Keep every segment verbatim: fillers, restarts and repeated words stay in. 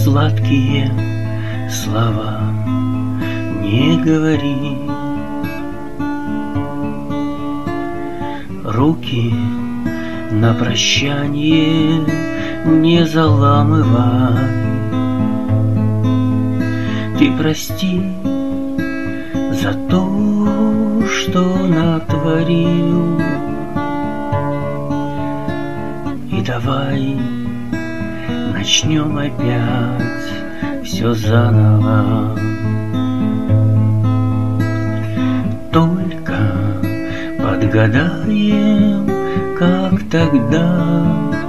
сладкие слова не говори. Руки на прощание не заламывай. Ты прости за то, что натворил, и давай начнем опять все заново. Только подгадаем, как тогда,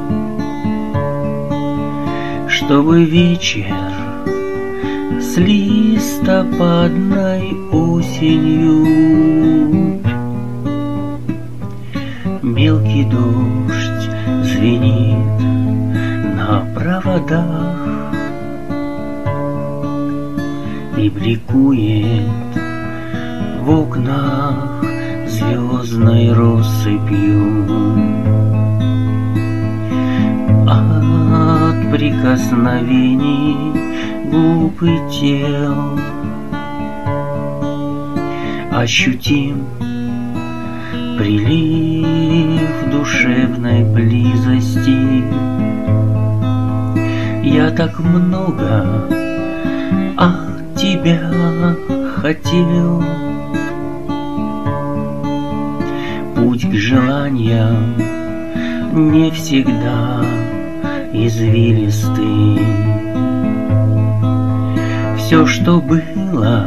чтобы вечер с листопадной осенью мелкий дождь звенит на проводах и бликует в окнах звездной россыпью. От прикосновений губ и тел ощутим прилив душевной близости. Я так много от тебя хотел. Путь к желаниям не всегда извилистый. Все, что было,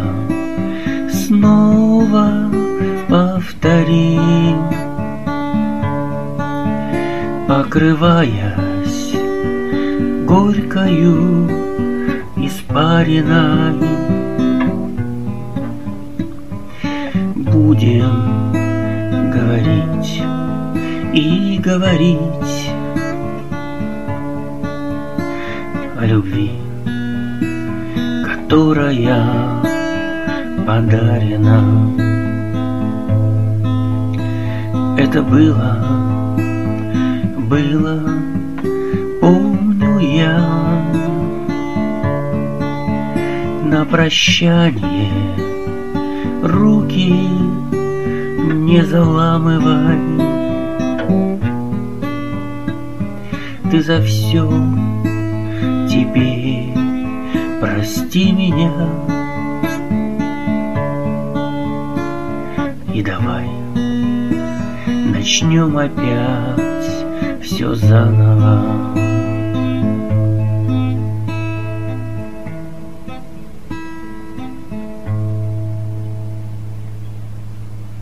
снова повторим, покрываясь горькою испариной. Будем говорить и говорить о любви, которая подарена. Это было, было, помню я. На прощание руки не заламывай. Ты за все теперь прости меня. И давай начнем опять все заново.